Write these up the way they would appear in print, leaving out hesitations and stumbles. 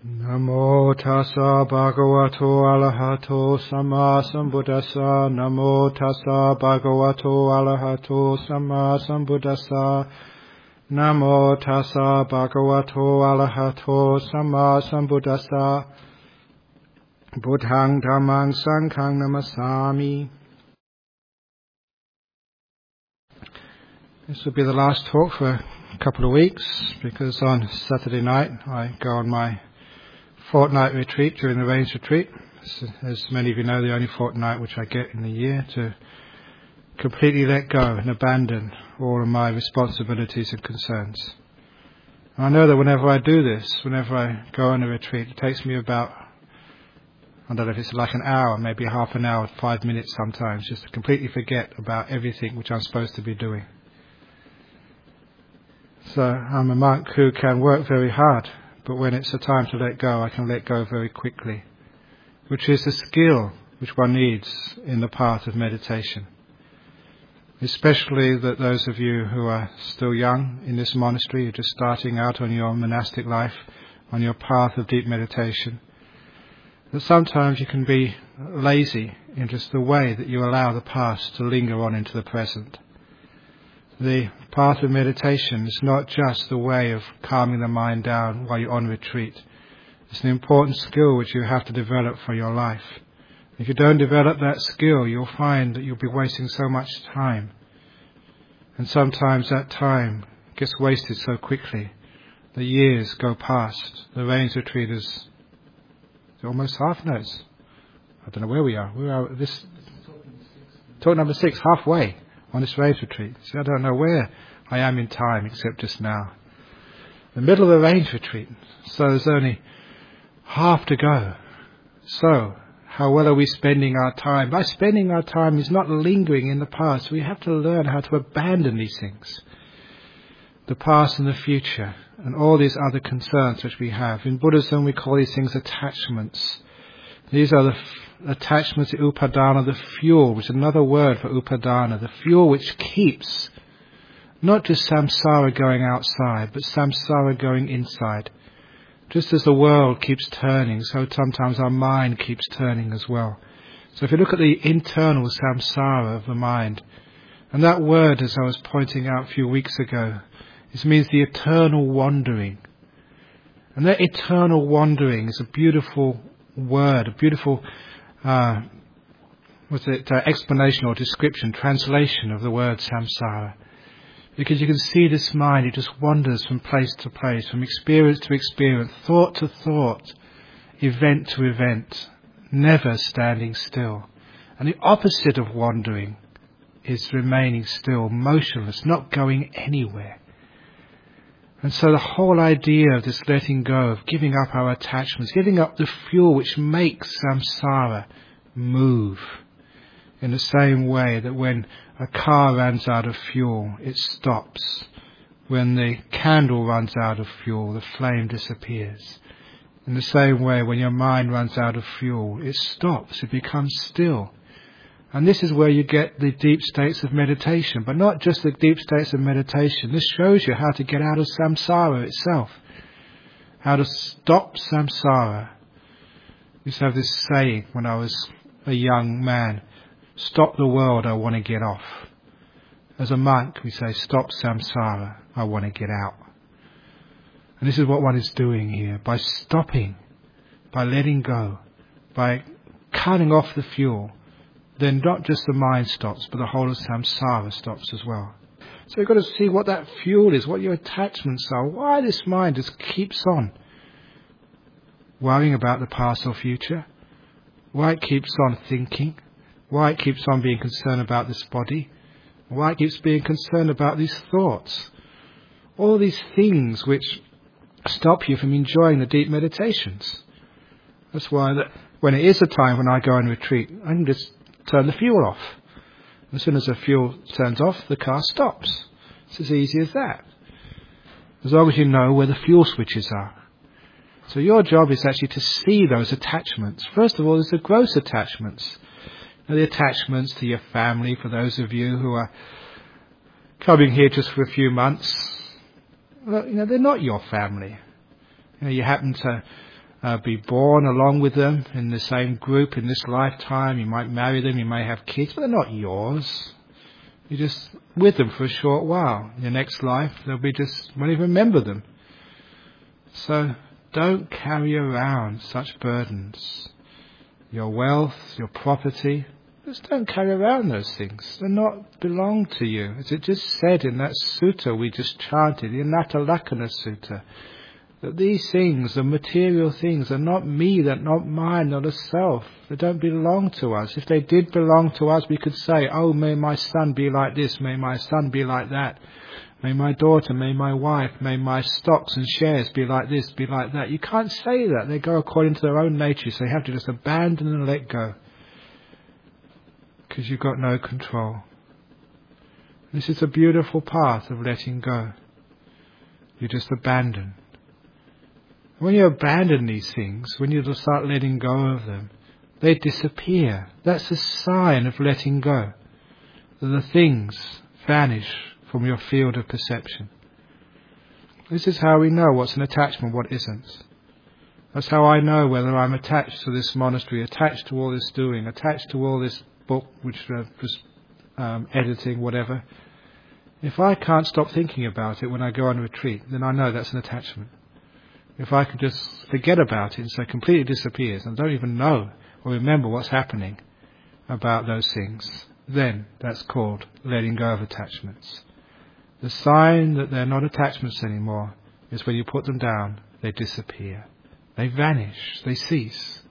Namo tassa bhagavato arahato samma sambuddhassa. Namo tassa bhagavato arahato samma sambuddhassa. Namo tassa bhagavato arahato samma sambuddhassa. Buddhang dhammang sanghang namasami. This will be the last talk for a couple of weeks, because on Saturday night I go on my fortnight retreat during the Rains retreat. As many of you know, the only fortnight which I get in the year to completely let go and abandon all of my responsibilities and concerns. And I know that whenever I do this, whenever I go on a retreat, it takes me about, I don't know if it's like an hour, maybe half an hour, 5 minutes sometimes, just to completely forget about everything which I'm supposed to be doing. So I'm a monk who can work very hard, but when it's a time to let go, I can let go very quickly, which is a skill which one needs in the path of meditation. Especially that those of you who are still young in this monastery, you're just starting out on your monastic life, on your path of deep meditation, that sometimes you can be lazy in just the way that you allow the past to linger on into the present. The path of meditation is not just the way of calming the mind down while you're on retreat. It's an important skill which you have to develop for your life. If you don't develop that skill, you'll find that you'll be wasting so much time. And sometimes that time gets wasted so quickly. The years go past. The Rains retreat is almost half, no, I don't know where we are. We are this talk number 6, halfway on this Rains retreat. See, I don't know where I am in time except just now. The middle of the Rains retreat, so there's only half to go. So, how well are we spending our time? By spending our time is not lingering in the past. We have to learn how to abandon these things. The past and the future, and all these other concerns which we have. In Buddhism we call these things attachments. These are the attachments to upadana, the fuel, which is another word for upadana, the fuel which keeps not just samsara going outside, but samsara going inside. Just as the world keeps turning, so sometimes our mind keeps turning as well. So if you look at the internal samsara of the mind, and that word, as I was pointing out a few weeks ago, it means the eternal wandering. And that eternal wandering is a beautiful word, a beautiful explanation or description, translation of the word samsara. Because you can see this mind, it just wanders from place to place, from experience to experience, thought to thought, event to event, never standing still. And the opposite of wandering is remaining still, motionless, not going anywhere. And so the whole idea of this letting go, of giving up our attachments, giving up the fuel which makes samsara move, in the same way that when a car runs out of fuel, it stops. When the candle runs out of fuel, the flame disappears. In the same way, when your mind runs out of fuel, it stops, it becomes still. And this is where you get the deep states of meditation, but not just the deep states of meditation. This shows you how to get out of samsara itself, how to stop samsara. I used to have this saying when I was a young man, stop the world, I want to get off. As a monk, we say, stop samsara, I want to get out. And this is what one is doing here, by stopping, by letting go, by cutting off the fuel. Then not just the mind stops, but the whole of samsara stops as well. So you've got to see what that fuel is, what your attachments are, why this mind just keeps on worrying about the past or future, why it keeps on thinking, why it keeps on being concerned about this body, why it keeps being concerned about these thoughts. All these things which stop you from enjoying the deep meditations. That's why when it is a time when I go on retreat, I can just turn the fuel off. As soon as the fuel turns off, the car stops. It's as easy as that. As long as you know where the fuel switches are. So your job is actually to see those attachments. First of all, there's the gross attachments. The attachments to your family, for those of you who are coming here just for a few months. Well, they're not your family. You happen to be born along with them in the same group in this lifetime. You might marry them, you may have kids, but they're not yours. You're just with them for a short while. In your next life, they'll be just, won't even remember them. So don't carry around such burdens. Your wealth, your property, just don't carry around those things. They not belong to you. As it just said in that sutta we just chanted, the Anatalakkhana Sutta, that these things, the material things, are not me, they're not mine, not a self. They don't belong to us. If they did belong to us, we could say, oh, may my son be like this, may my son be like that. May my daughter, may my wife, may my stocks and shares be like this, be like that. You can't say that. They go according to their own nature, so you have to just abandon and let go. Because you've got no control. This is a beautiful path of letting go. You just abandon. When you abandon these things, when you start letting go of them, they disappear. That's a sign of letting go. The things vanish from your field of perception. This is how we know what's an attachment, what isn't. That's how I know whether I'm attached to this monastery, attached to all this doing, attached to all this book which was editing, whatever. If I can't stop thinking about it when I go on retreat, then I know that's an attachment. If I could just forget about it and so it completely disappears and don't even know or remember what's happening about those things, then that's called letting go of attachments. The sign that they're not attachments anymore is when you put them down, they disappear. They vanish, they cease.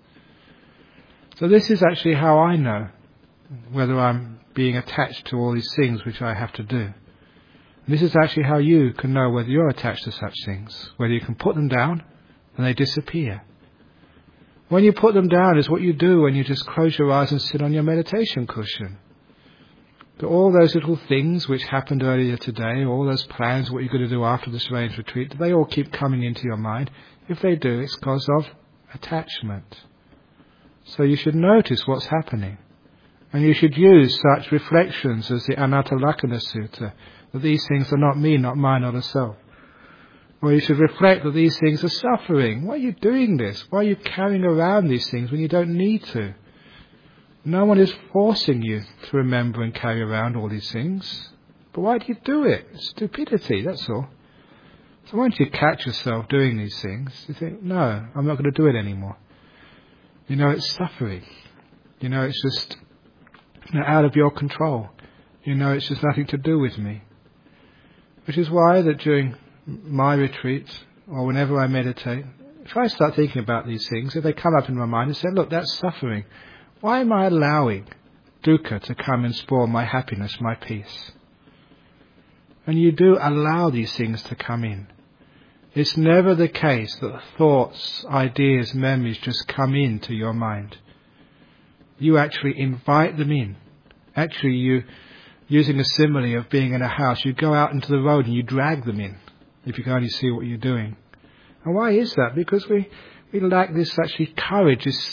So this is actually how I know whether I'm being attached to all these things which I have to do. This is actually how you can know whether you're attached to such things, whether you can put them down and they disappear. When you put them down is what you do when you just close your eyes and sit on your meditation cushion. But all those little things which happened earlier today, all those plans, what you're going to do after this rains retreat, they all keep coming into your mind. If they do, it's because of attachment. So you should notice what's happening. And you should use such reflections as the Anatalakkhana Sutta, that these things are not me, not mine, not a self. Or you should reflect that these things are suffering. Why are you doing this? Why are you carrying around these things when you don't need to? No one is forcing you to remember and carry around all these things. But why do you do it? It's stupidity, that's all. So once you catch yourself doing these things, you think, no, I'm not going to do it anymore. You know it's suffering. You know it's just out of your control. You know it's just nothing to do with me. Which is why that during my retreats, or whenever I meditate, if I start thinking about these things, if they come up in my mind and say, look, that's suffering. Why am I allowing dukkha to come and spoil my happiness, my peace? And you do allow these things to come in. It's never the case that thoughts, ideas, memories just come into your mind. You actually invite them in. Actually, you, using a simile of being in a house, you go out into the road and you drag them in, if you can only see what you're doing. And why is that? Because we lack this actually courage, this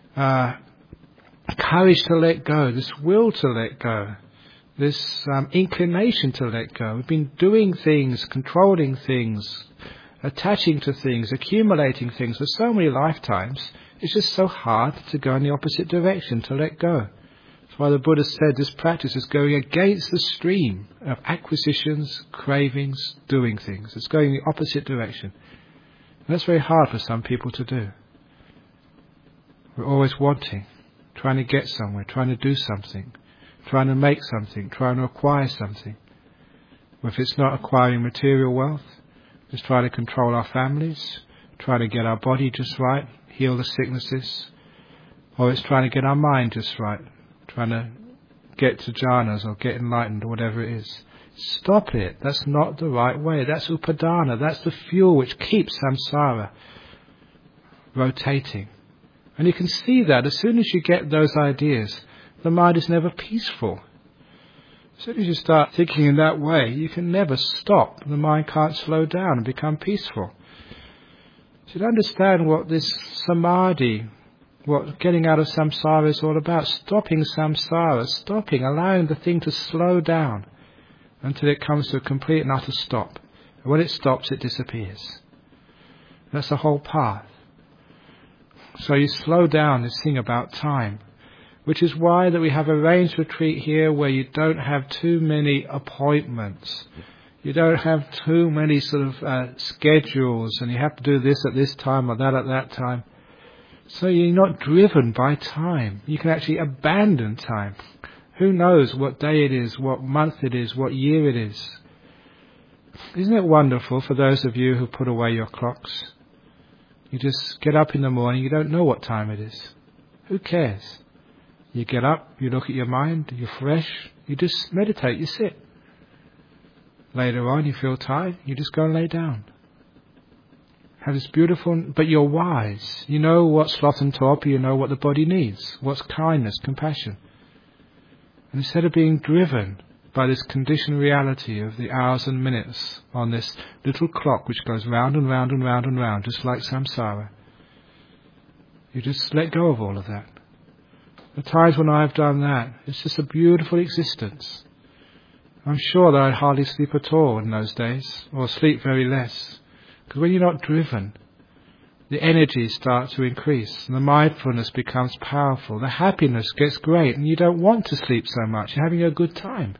courage to let go, this will to let go, this inclination to let go. We've been doing things, controlling things, attaching to things, accumulating things for so many lifetimes. It's just so hard to go in the opposite direction, to let go. That's why the Buddha said this practice is going against the stream of acquisitions, cravings, doing things. It's going in the opposite direction. And that's very hard for some people to do. We're always wanting, trying to get somewhere, trying to do something, trying to make something, trying to acquire something. Or if it's not acquiring material wealth, it's trying to control our families, trying to get our body just right, heal the sicknesses, or it's trying to get our mind just right, trying to get to jhanas or get enlightened or whatever it is. Stop it. That's not the right way. That's upadana. That's the fuel which keeps samsara rotating. And you can see that as soon as you get those ideas, the mind is never peaceful. As soon as you start thinking in that way, you can never stop. The mind can't slow down and become peaceful. You should understand what this samadhi, what getting out of samsara is all about. Stopping samsara, stopping, allowing the thing to slow down until it comes to a complete and utter stop. And when it stops, it disappears. That's the whole path. So you slow down this thing about time, which is why that we have arranged retreat here where you don't have too many appointments. You don't have too many sort of schedules, and you have to do this at this time or that at that time. So you're not driven by time. You can actually abandon time. Who knows what day it is, what month it is, what year it is. Isn't it wonderful for those of you who put away your clocks? You just get up in the morning, you don't know what time it is. Who cares? You get up, you look at your mind, you're fresh, you just meditate, you sit. Later on, you feel tired, you just go and lay down. Have this beautiful, but you're wise. You know what sloth and torpor, you know what the body needs. What's kindness, compassion. And instead of being driven by this conditioned reality of the hours and minutes on this little clock which goes round and round and round and round, just like samsara, you just let go of all of that. The times when I've done that, it's just a beautiful existence. I'm sure that I'd hardly sleep at all in those days, or sleep very less. Because when you're not driven, the energies start to increase, and the mindfulness becomes powerful. The happiness gets great, and you don't want to sleep so much. You're having a good time.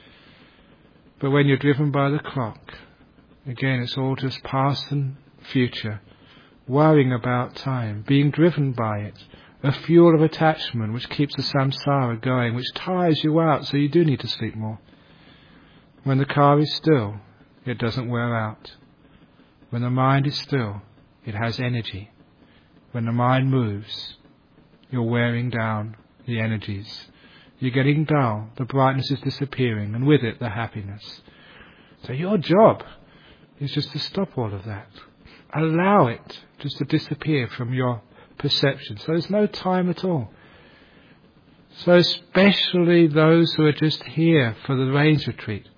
But when you're driven by the clock, again, it's all just past and future, worrying about time, being driven by it, a fuel of attachment which keeps the samsara going, which tires you out, so you do need to sleep more. When the car is still, it doesn't wear out. When the mind is still, it has energy. When the mind moves, you're wearing down the energies. You're getting dull, the brightness is disappearing, and with it the happiness. So your job is just to stop all of that. Allow it just to disappear from your perception. So there's no time at all. So especially those who are just here for the range retreat,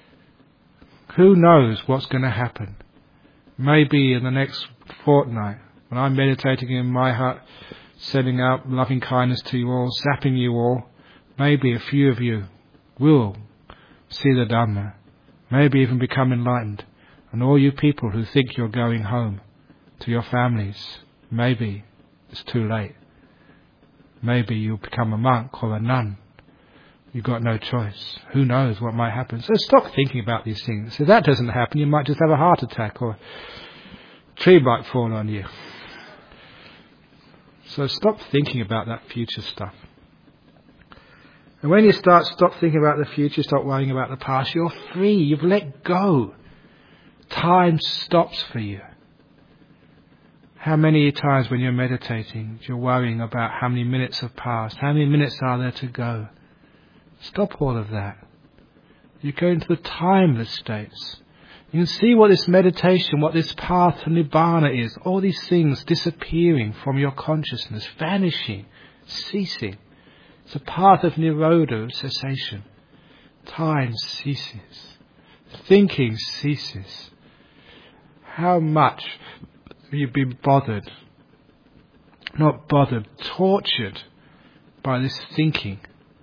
who knows what's going to happen? Maybe in the next fortnight, when I'm meditating in my hut, sending out loving kindness to you all, zapping you all, maybe a few of you will see the Dhamma, maybe even become enlightened. And all you people who think you're going home to your families, maybe it's too late. Maybe you'll become a monk or a nun. You've got no choice. Who knows what might happen? So stop thinking about these things. If that doesn't happen, you might just have a heart attack or a tree might fall on you. So stop thinking about that future stuff. And when you stop thinking about the future, stop worrying about the past, you're free. You've let go. Time stops for you. How many times when you're meditating, you're worrying about how many minutes have passed, how many minutes are there to go? Stop all of that. You go into the timeless states. You can see what this meditation, what this path to Nibbana is. All these things disappearing from your consciousness, vanishing, ceasing. It's a path of Nirodha, cessation. Time ceases. Thinking ceases. How much have you been bothered? Not bothered, tortured by this thinking.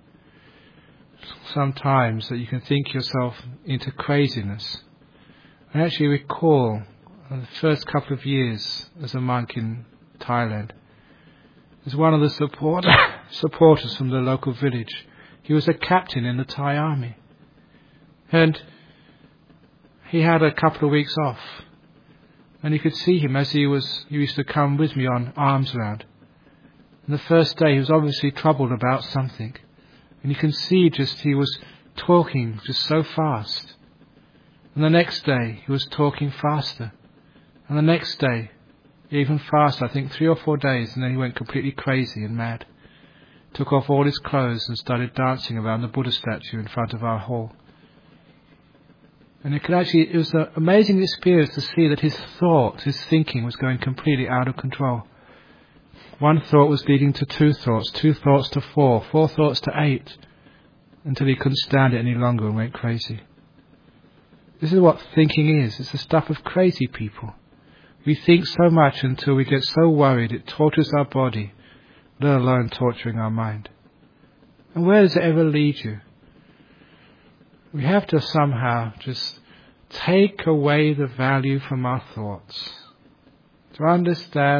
Sometimes that you can think yourself into craziness. I actually recall the first couple of years as a monk in Thailand, as one of the supporters from the local village. He was a captain in the Thai army. And he had a couple of weeks off. And you could see him as he used to come with me on arms round. And the first day he was obviously troubled about something. And you can see he was talking just so fast. And the next day he was talking faster. And the next day, even faster, I think 3 or 4 days, and then he went completely crazy and mad. Took off all his clothes and started dancing around the Buddha statue in front of our hall. And it was an amazing experience to see that his thinking was going completely out of control. One thought was leading to 2 thoughts, 2 thoughts to 4, 4 thoughts to 8, until he couldn't stand it any longer and went crazy. This is what thinking is. It's the stuff of crazy people. We think so much until we get so worried it tortures our body, let alone torturing our mind. And where does it ever lead you? We have to somehow just take away the value from our thoughts. To understand that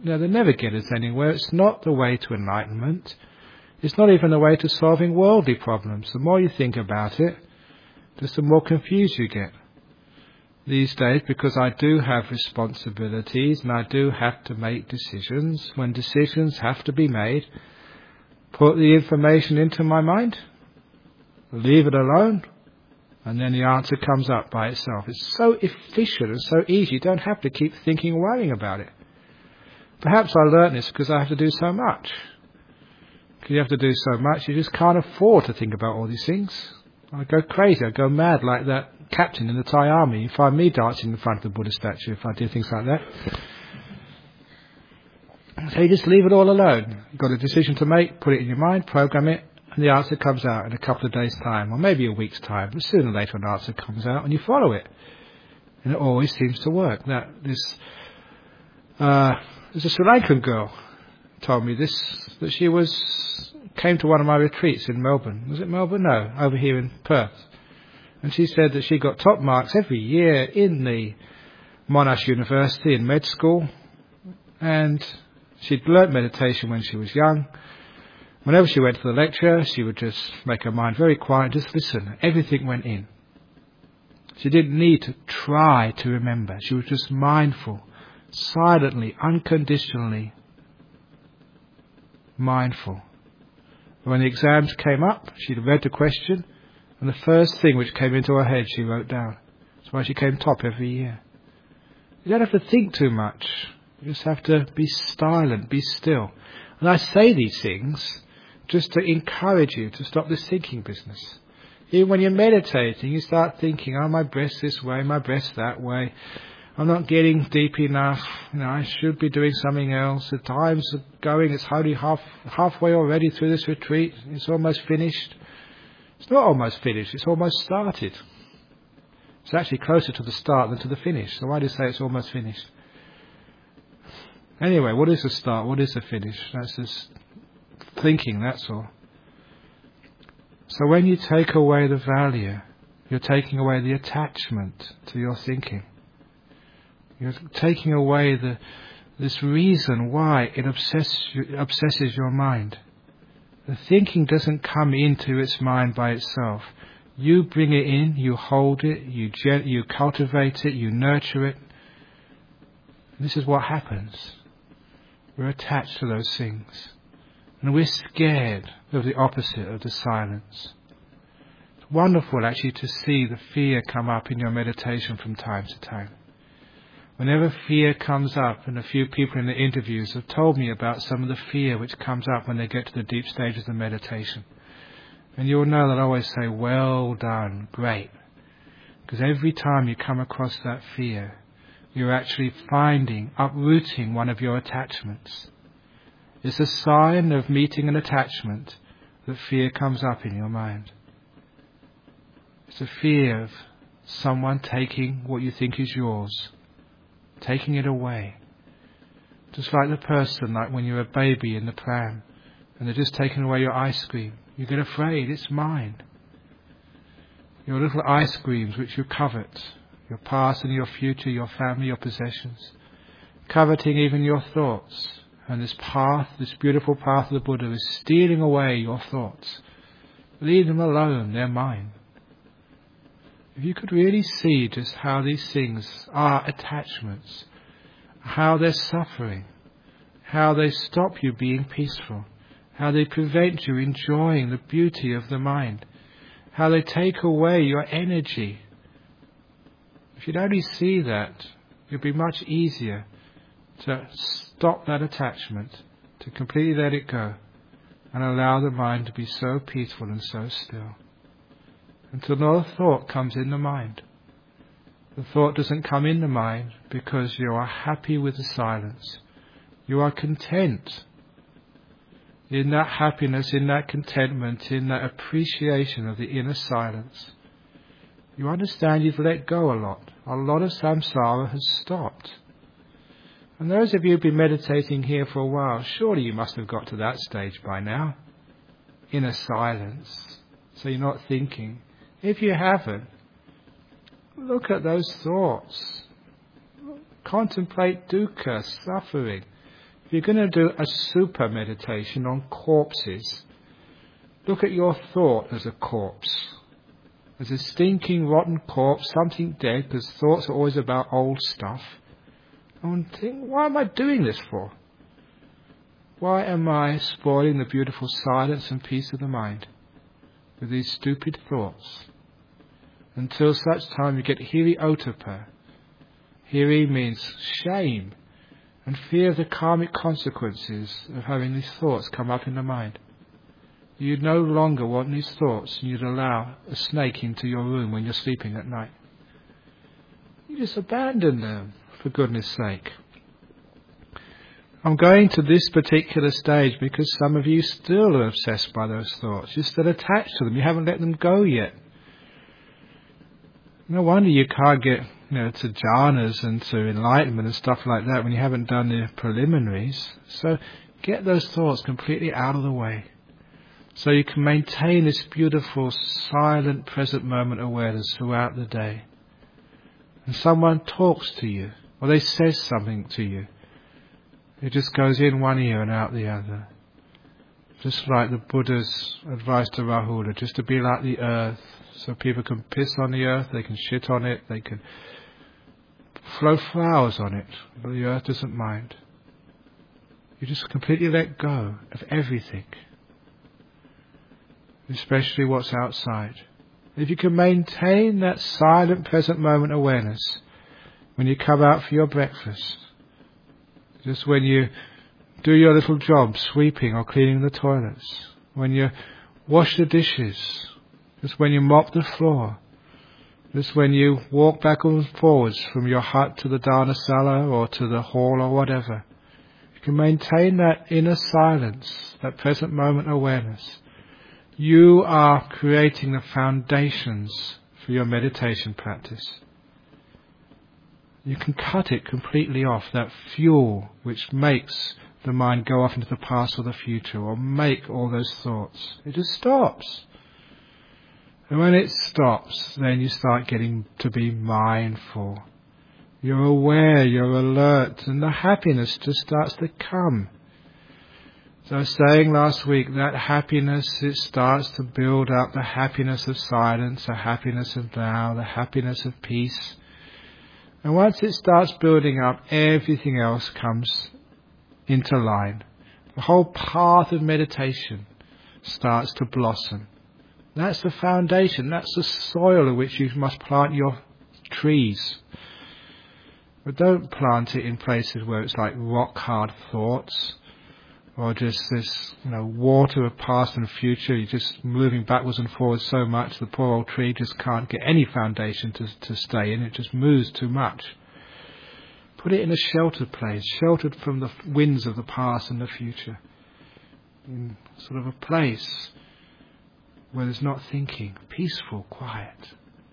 they never get us anywhere. It's not the way to enlightenment. It's not even the way to solving worldly problems. The more you think about it, just the more confused you get. These days, because I do have responsibilities and I do have to make decisions, when decisions have to be made, put the information into my mind, leave it alone, and then the answer comes up by itself. It's so efficient and so easy. You don't have to keep thinking and worrying about it. Perhaps I learned this because I have to do so much. Because you have to do so much, you just can't afford to think about all these things. I go crazy, I go mad like that captain in the Thai army. You find me dancing in front of the Buddha statue if I do things like that. So you just leave it all alone. You've got a decision to make, put it in your mind, program it, and the answer comes out in a couple of days' time, or maybe a week's time, but sooner or later an answer comes out and you follow it. And it always seems to work. There's a Sri Lankan girl told me this, that she came to one of my retreats in Melbourne. Was it Melbourne? No, over here in Perth. And she said that she got top marks every year in the Monash University in med school. And she'd learnt meditation when she was young. Whenever she went to the lecture, she would just make her mind very quiet, just listen. Everything went in. She didn't need to try to remember. She was just mindful, silently, unconditionally mindful. When the exams came up, she'd read the question, and the first thing which came into her head she wrote down. That's why she came top every year. You don't have to think too much. You just have to be silent, be still. And I say these things just to encourage you to stop this thinking business. Even when you're meditating, you start thinking, oh, my breath's this way, my breath's that way. I'm not getting deep enough. I should be doing something else. The time's going. It's only halfway already through this retreat. It's almost finished. It's not almost finished. It's almost started. It's actually closer to the start than to the finish. So why do you say it's almost finished? Anyway, what is the start? What is the finish? That's just thinking, that's all. So when you take away the value, you're taking away the attachment to your thinking. You're taking away this reason why it obsesses your mind. The thinking doesn't come into its mind by itself. You bring it in, you hold it, you cultivate it, you nurture it. And this is what happens. We're attached to those things. And we're scared of the opposite of the silence. It's wonderful actually to see the fear come up in your meditation from time to time. Whenever fear comes up, and a few people in the interviews have told me about some of the fear which comes up when they get to the deep stages of meditation. And you'll know that I always say, well done, great. Because every time you come across that fear, you're actually uprooting one of your attachments. It's a sign of meeting an attachment that fear comes up in your mind. It's a fear of someone taking what you think is yours, taking it away. Just like the person, like when you're a baby in the pram and they're just taking away your ice cream. You get afraid, it's mine. Your little ice creams which you covet, your past and your future, your family, your possessions, coveting even your thoughts. And this path, this beautiful path of the Buddha is stealing away your thoughts. Leave them alone, they're mine. If you could really see just how these things are attachments, how they're suffering, how they stop you being peaceful, how they prevent you enjoying the beauty of the mind, how they take away your energy. If you'd only see that, it'd be much easier to stop that attachment, to completely let it go, and allow the mind to be so peaceful and so still. Until no thought comes in the mind. The thought doesn't come in the mind because you are happy with the silence. You are content in that happiness, in that contentment, in that appreciation of the inner silence. You understand you've let go a lot. A lot of samsara has stopped. And those of you who've been meditating here for a while, surely you must have got to that stage by now. Inner silence. So you're not thinking. If you haven't, look at those thoughts. Contemplate dukkha, suffering. If you're going to do a super meditation on corpses, look at your thought as a corpse. As a stinking, rotten corpse, something dead, because thoughts are always about old stuff. And think, why am I doing this for? Why am I spoiling the beautiful silence and peace of the mind with these stupid thoughts? Until such time you get hiri otapa. Hiri means shame and fear of the karmic consequences of having these thoughts come up in the mind. You no longer want these thoughts, and you'd allow a snake into your room when you're sleeping at night. You just abandon them, for goodness sake. I'm going to this particular stage because some of you still are obsessed by those thoughts. You're still attached to them. You haven't let them go yet. No wonder you can't get to jhanas and to enlightenment and stuff like that when you haven't done the preliminaries. So get those thoughts completely out of the way, so you can maintain this beautiful, silent, present moment awareness throughout the day. And someone talks to you, or they say something to you, it just goes in one ear and out the other. Just like the Buddha's advice to Rahula, just to be like the earth, so people can piss on the earth, they can shit on it, they can throw flowers on it, but the earth doesn't mind. You just completely let go of everything, especially what's outside. If you can maintain that silent present moment awareness when you come out for your breakfast, just when you do your little job, sweeping or cleaning the toilets, when you wash the dishes, just when you mop the floor, just when you walk backwards and forwards from your hut to the dharmasala or to the hall or whatever, you can maintain that inner silence, that present moment awareness. You are creating the foundations for your meditation practice. You can cut it completely off, that fuel which makes the mind go off into the past or the future, or make all those thoughts. It just stops. And when it stops, then you start getting to be mindful. You're aware, you're alert, and the happiness just starts to come. So I was saying last week, that happiness, it starts to build up, the happiness of silence, the happiness of now, the happiness of peace. And once it starts building up, everything else comes into line. The whole path of meditation starts to blossom. That's the foundation, that's the soil in which you must plant your trees. But don't plant it in places where it's like rock hard thoughts, or just this, water of past and future. You're just moving backwards and forwards so much, the poor old tree just can't get any foundation to stay in. It just moves too much. Put it in a sheltered place, sheltered from the winds of the past and the future. In sort of a place where there's not thinking, peaceful, quiet.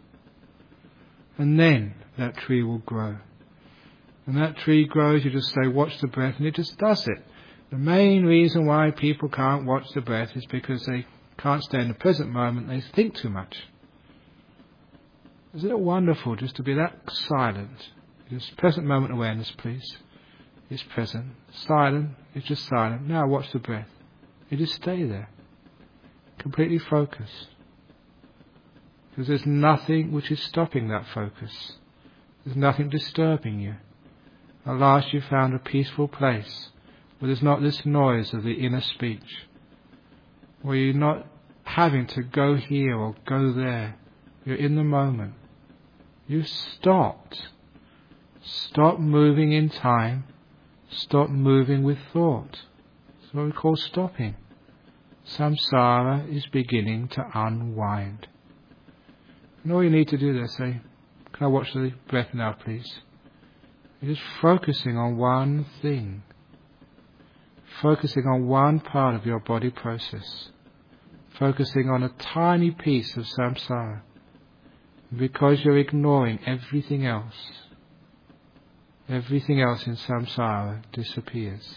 And then that tree will grow. And that tree grows, you just say, watch the breath, and it just does it. The main reason why people can't watch the breath is because they can't stay in the present moment, they think too much. Isn't it wonderful just to be that silent? Just present moment awareness, please. It's present. Silent, it's just silent. Now watch the breath. You just stay there. Completely focused. Because there's nothing which is stopping that focus. There's nothing disturbing you. At last you've found a peaceful place where there's not this noise of the inner speech, where you're not having to go here or go there. You're in the moment. You've stopped. Stop moving in time. Stop moving with thought. That's what we call stopping. Samsara is beginning to unwind. And all you need to do is say, can I watch the breath now, please? You're just focusing on one thing. Focusing on one part of your body process. Focusing on a tiny piece of samsara. Because you're ignoring everything else in samsara disappears.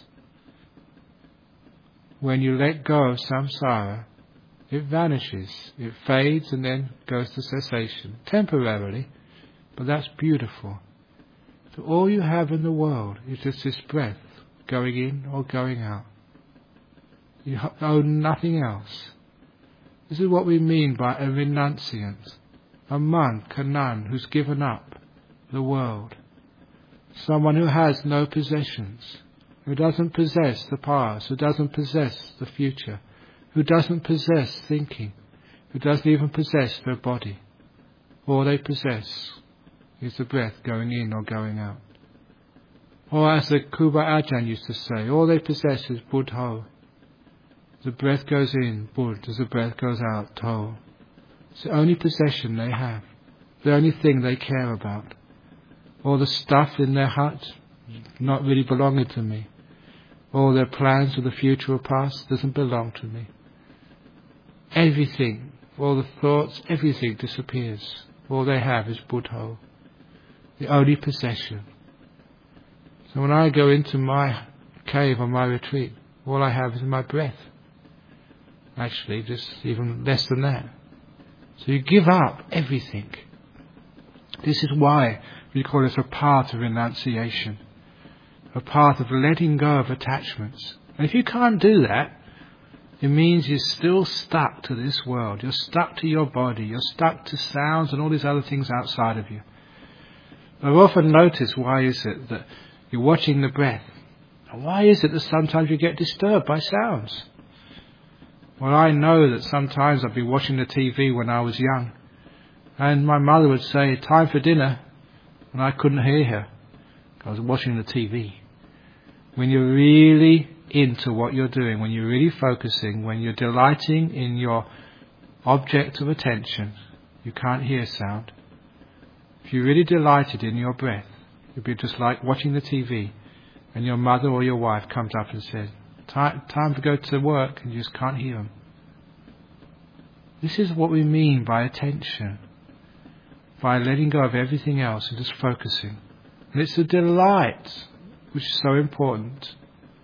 When you let go of samsara, it vanishes. It fades and then goes to cessation. Temporarily, but that's beautiful. So all you have in the world is just this breath, going in or going out. You own nothing else. This is what we mean by a renunciant, a monk, a nun who's given up the world. Someone who has no possessions, who doesn't possess the past, who doesn't possess the future, who doesn't possess thinking, who doesn't even possess their body. All they possess is the breath going in or going out. Or as the Kuba Ajahn used to say, all they possess is Buddho. The breath goes in, Bud. As the breath goes out, To. It's the only possession they have, the only thing they care about. All the stuff in their hut, not really belonging to me. All their plans for the future or past doesn't belong to me. Everything, all the thoughts, everything disappears. All they have is Buddho, the only possession. So when I go into my cave or my retreat, all I have is my breath. Actually, just even less than that. So you give up everything. This is why we call it a path of renunciation, a path of letting go of attachments. And if you can't do that, it means you're still stuck to this world. You're stuck to your body. You're stuck to sounds and all these other things outside of you. I've often noticed, why is it that you're watching the breath? And why is it that sometimes you get disturbed by sounds? Well, I know that sometimes I'd be watching the TV when I was young, and my mother would say, time for dinner, and I couldn't hear her. I was watching the TV. When you're really into what you're doing, when you're really focusing, when you're delighting in your object of attention, you can't hear sound. If you really delighted in your breath, it'd be just like watching the TV, and your mother or your wife comes up and says, time to go to work, and you just can't hear them. This is what we mean by attention, by letting go of everything else and just focusing. And it's the delight which is so important.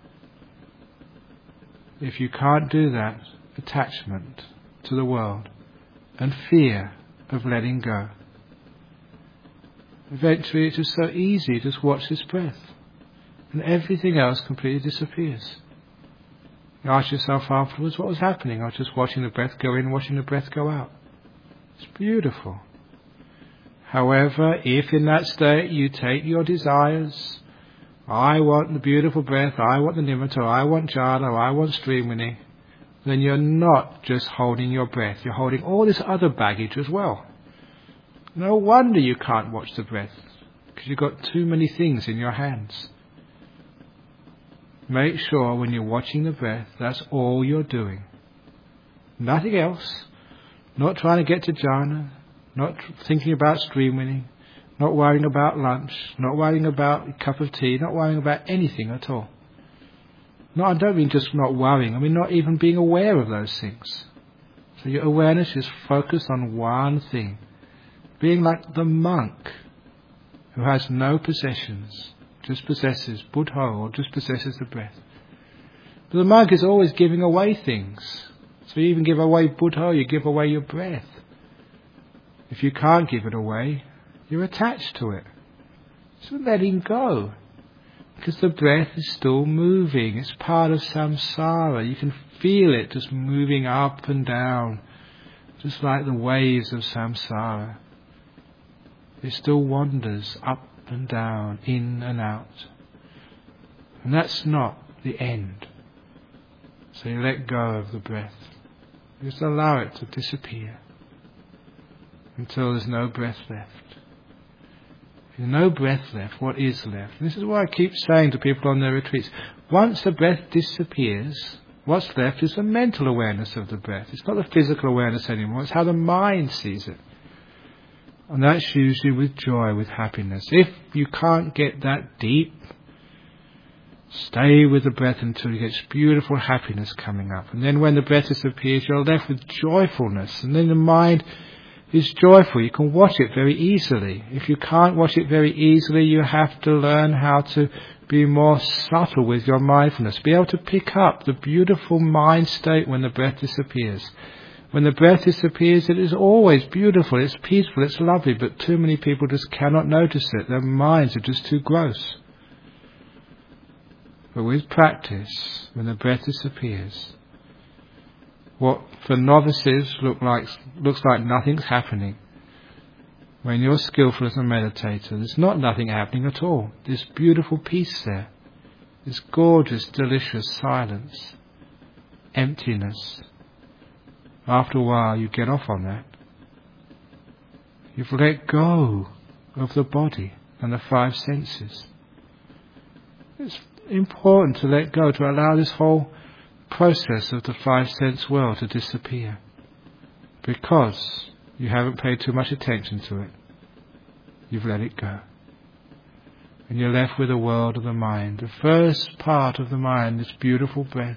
If you can't do that, attachment to the world and fear of letting go, eventually it's just so easy, just watch this breath, and everything else completely disappears. You ask yourself afterwards, what was happening? I was just watching the breath go in, watching the breath go out. It's beautiful. However, if in that state you take your desires, I want the beautiful breath, I want the nimitta, I want jhana, I want streaming, then you're not just holding your breath, you're holding all this other baggage as well. No wonder you can't watch the breath, because you've got too many things in your hands. Make sure when you're watching the breath, that's all you're doing. Nothing else. Not trying to get to jhana, not thinking about stream-winning, not worrying about lunch, not worrying about a cup of tea, not worrying about anything at all. No, I don't mean just not worrying, I mean not even being aware of those things. So your awareness is focused on one thing. Being like the monk who has no possessions, just possesses Buddho, or just possesses the breath. But the monk is always giving away things. So you even give away Buddho, you give away your breath. If you can't give it away, you're attached to it. So letting go. Because the breath is still moving. It's part of samsara. You can feel it just moving up and down, just like the waves of samsara. It still wanders up and down, in and out. And that's not the end. So you let go of the breath. Just allow it to disappear until there's no breath left. If there's no breath left, what is left? And this is why I keep saying to people on their retreats, once the breath disappears, what's left is the mental awareness of the breath. It's not the physical awareness anymore, it's how the mind sees it. And that's usually with joy, with happiness. If you can't get that deep, stay with the breath until you get beautiful happiness coming up. And then when the breath disappears, you're left with joyfulness. And then the mind is joyful. You can watch it very easily. If you can't watch it very easily, you have to learn how to be more subtle with your mindfulness. Be able to pick up the beautiful mind state when the breath disappears. When the breath disappears, it is always beautiful, it's peaceful, it's lovely, but too many people just cannot notice it. Their minds are just too gross. But with practice, when the breath disappears, what for novices looks like nothing's happening, when you're skillful as a meditator, there's nothing happening at all. This beautiful peace there, this gorgeous, delicious silence, emptiness. After a while, you get off on that. You've let go of the body and the five senses. It's important to let go, to allow this whole process of the five sense world to disappear, because you haven't paid too much attention to it. You've let it go. And you're left with the world of the mind. The first part of the mind, this beautiful breath.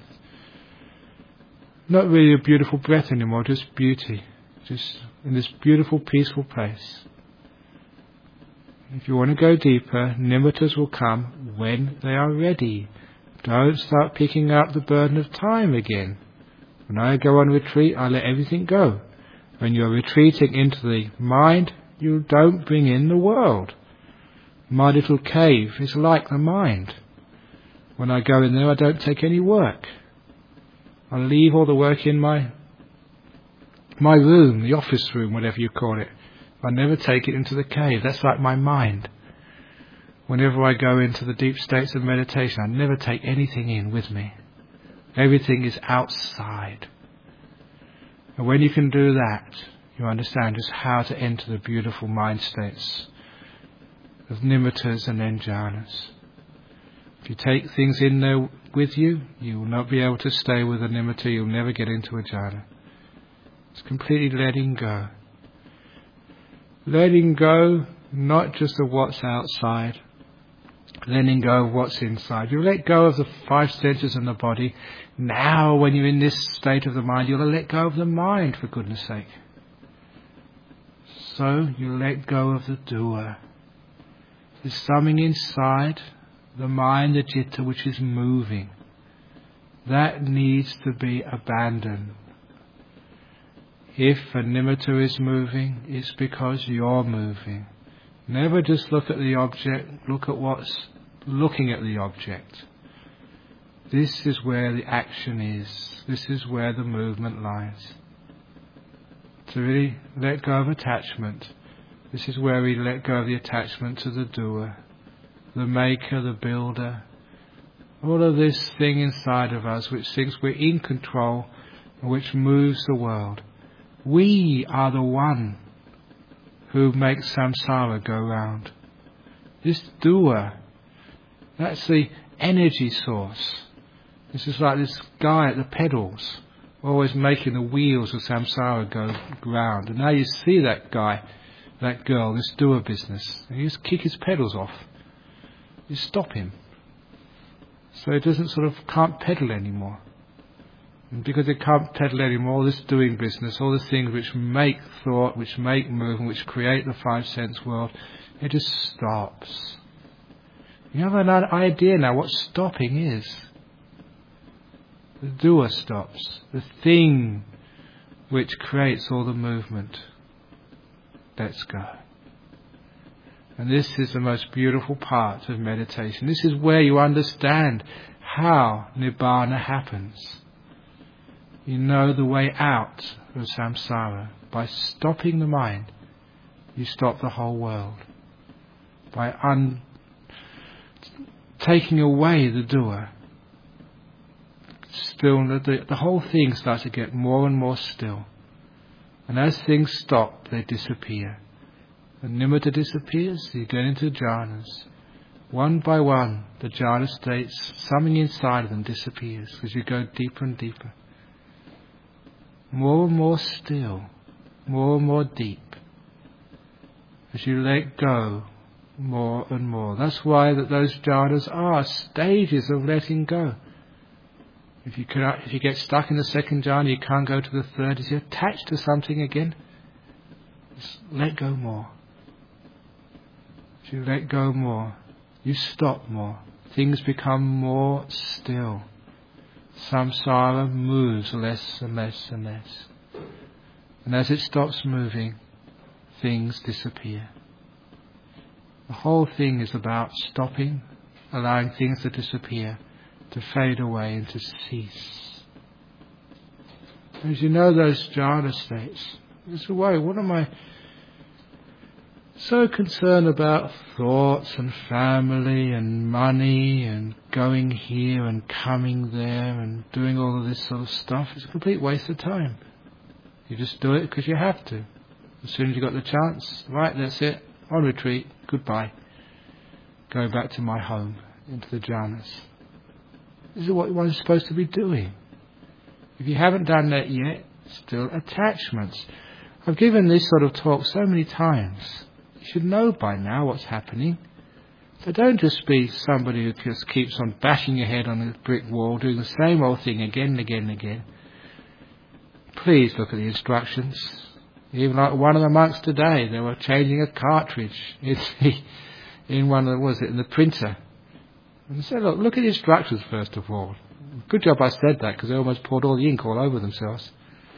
Not really a beautiful breath anymore, just beauty. Just in this beautiful, peaceful place. If you want to go deeper, nimittas will come when they are ready. Don't start picking up the burden of time again. When I go on retreat, I let everything go. When you're retreating into the mind, you don't bring in the world. My little cave is like the mind. When I go in there, I don't take any work. I leave all the work in my room, the office room, whatever you call it. I never take it into the cave. That's like my mind. Whenever I go into the deep states of meditation, I never take anything in with me. Everything is outside. And when you can do that, you understand just how to enter the beautiful mind states of nimittas and then jhanas. If you take things in there with you, you will not be able to stay with a nimitta. You'll never get into a jhana. It's completely letting go. Letting go not just of what's outside, letting go of what's inside. You let go of the five senses in the body. Now when you're in this state of the mind, you'll let go of the mind, for goodness sake. So you let go of the doer. There's something inside the mind, the citta, which is moving. That needs to be abandoned. If a nimitta is moving, it's because you're moving. Never just look at the object, look at what's looking at the object. This is where the action is. This is where the movement lies. To really let go of attachment. This is where we let go of the attachment to the doer, the maker, the builder. All of this thing inside of us which thinks we're in control, which moves the world. We are the one who makes samsara go round. This doer, that's the energy source. This is like this guy at the pedals, always making the wheels of samsara go round. And now you see that guy, that girl, this doer business, and you just kick his pedals off. You stop him. So it can't pedal anymore. And because it can't pedal anymore, this doing business, all the things which make thought, which make movement, which create the five sense world, it just stops. You have an idea now what stopping is. The doer stops. The thing which creates all the movement lets go. And this is the most beautiful part of meditation. This is where you understand how Nibbana happens. You know the way out of samsara. By stopping the mind, you stop the whole world. By taking away the doer, still the whole thing starts to get more and more still. And as things stop, they disappear. The nimitta disappears, you get into jhanas. One by one, the jhana states, something inside of them disappears as you go deeper and deeper. More and more still, more and more deep. As you let go more and more. That's why those jhanas are stages of letting go. If you get stuck in the second jhana, you can't go to the third. If you're attached to something again, just let go more. If you let go more, you stop more. Things become more still. Samsara moves less and less and less. And as it stops moving, things disappear. The whole thing is about stopping, allowing things to disappear, to fade away and to cease. As you know those jhana states, it's a way, what am I so concerned about? Thoughts and family and money and going here and coming there and doing all of this sort of stuff. It's a complete waste of time. You just do it because you have to. As soon as you got the chance, right, that's it, on retreat, goodbye. Go back to my home, into the jhanas. This is what one is supposed to be doing. If you haven't done that yet, still attachments. I've given this sort of talk so many times. You should know by now what's happening. So don't just be somebody who just keeps on bashing your head on a brick wall, doing the same old thing again and again and again. Please look at the instructions. Even like one of the monks today, they were changing a cartridge in one of the, in the printer. And I said, look at the instructions first of all. Good job I said that, because they almost poured all the ink all over themselves.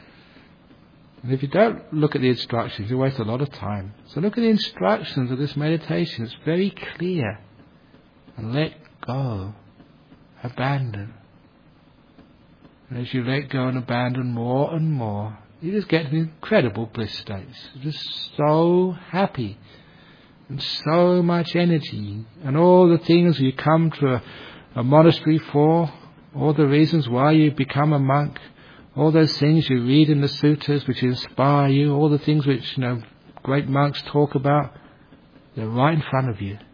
And if you don't look at the instructions, you waste a lot of time. So look at the instructions of this meditation. It's very clear. And let go. Abandon. And as you let go and abandon more and more, you just get incredible bliss states. You're just so happy. And so much energy. And all the things you come to a monastery for, all the reasons why you become a monk, all those things you read in the suttas which inspire you, all the things which great monks talk about, they're right in front of you.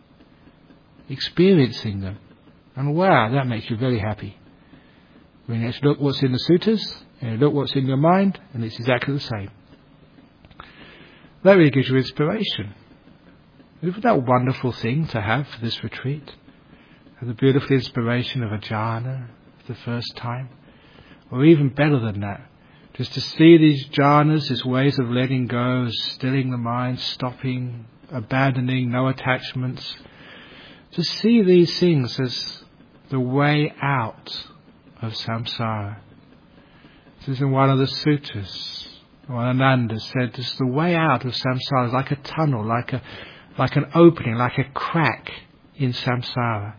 Experiencing them. And wow, that makes you very happy. When you actually look what's in the suttas, and you look what's in your mind, and it's exactly the same. That really gives you inspiration. Isn't that a wonderful thing to have for this retreat? Have the beautiful inspiration of a jhana for the first time? Or even better than that, just to see these jhanas, these ways of letting go, stilling the mind, stopping, abandoning, no attachments. To see these things as the way out of samsara. This is in one of the suttas. Ananda said this: the way out of samsara is like a tunnel, like an opening, like a crack in samsara.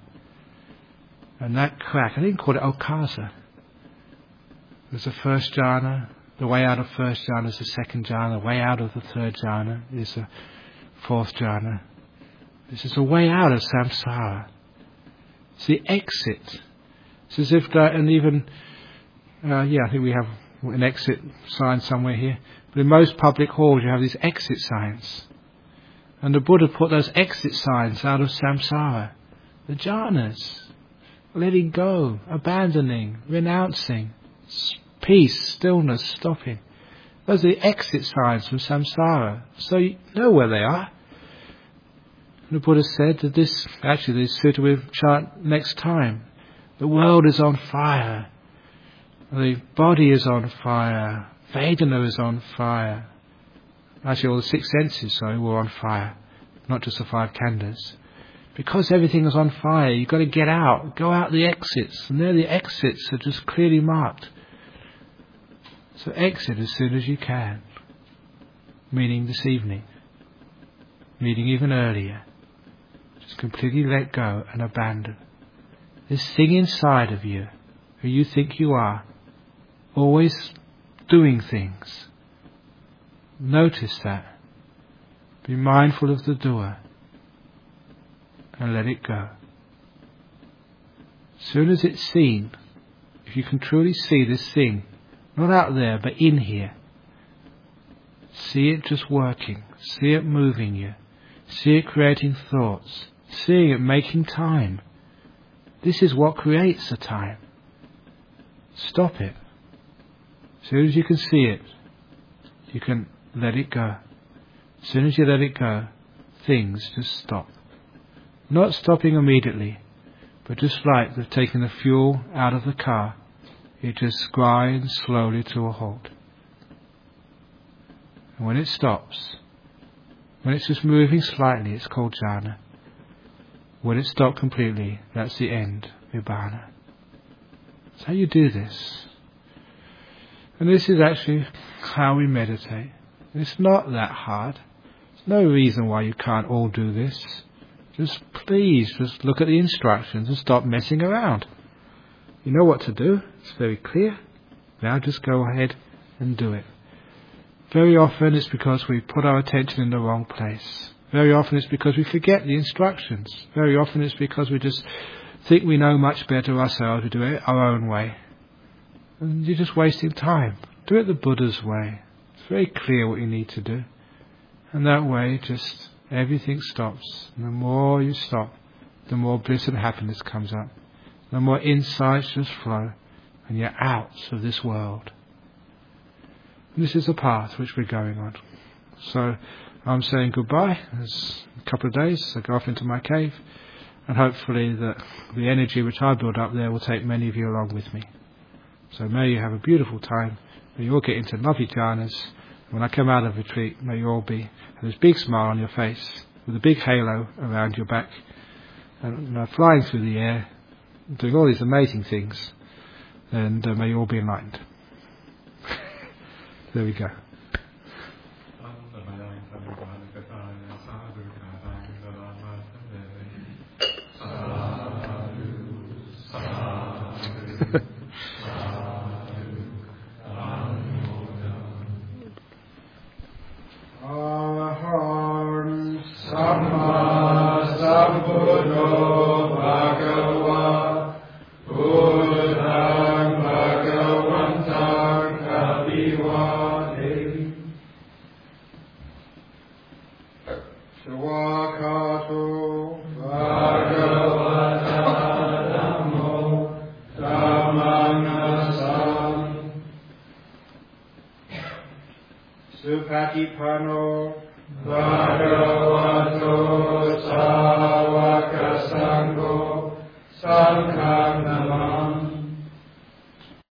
And that crack, I didn't call it okasa. There's the first jhana, the way out of first jhana is the second jhana, the way out of the third jhana is the fourth jhana. This is the way out of samsara. It's the exit. It's as if that, and even, I think we have an exit sign somewhere here. But in most public halls you have these exit signs. And the Buddha put those exit signs out of samsara. The jhanas. Letting go, abandoning, renouncing, peace, stillness, stopping. Those are the exit signs from samsara. So you know where they are. And the Buddha said that this sutta we'll chant next time. The world is on fire. The body is on fire. Vedana is on fire. Actually, all the six senses, were on fire. Not just the five khandhas. Because everything is on fire, you've got to get out. Go out the exits. And there the exits are just clearly marked. So exit as soon as you can. Meaning this evening. Meaning even earlier. Just completely let go and abandon. This thing inside of you, who you think you are, always doing things. Notice that. Be mindful of the doer. And let it go. As soon as it's seen, if you can truly see this thing, not out there but in here, see it just working, see it moving you, see it creating thoughts, seeing it making time. This is what creates the time. Stop it. As soon as you can see it, you can let it go. As soon as you let it go, things just stop. Not stopping immediately, but just like they're taking the fuel out of the car, it just grinds slowly to a halt. And when it stops, when it's just moving slightly, it's called jhana. When it's stopped completely, that's the end, nibbana. That's how you do this. And this is actually how we meditate. It's not that hard. There's no reason why you can't all do this. Just please, just look at the instructions and stop messing around. You know what to do. It's very clear. Now just go ahead and do it. Very often it's because we put our attention in the wrong place. Very often it's because we forget the instructions. Very often it's because we just think we know much better ourselves. We do it our own way. And you're just wasting time. Do it the Buddha's way. It's very clear what you need to do. And that way just everything stops. And the more you stop, the more bliss and happiness comes up. The more insights just flow. And you're out of this world. And this is the path which we're going on. So I'm saying goodbye. There's a couple of days. I go off into my cave. And hopefully the energy which I build up there will take many of you along with me. So may you have a beautiful time. May you all get into lovely jhanas. When I come out of retreat, may you all have this big smile on your face with a big halo around your back and flying through the air, doing all these amazing things. And may you all be enlightened. There we go. Supatipano Bhagavato Sāvaka Sangho Sangha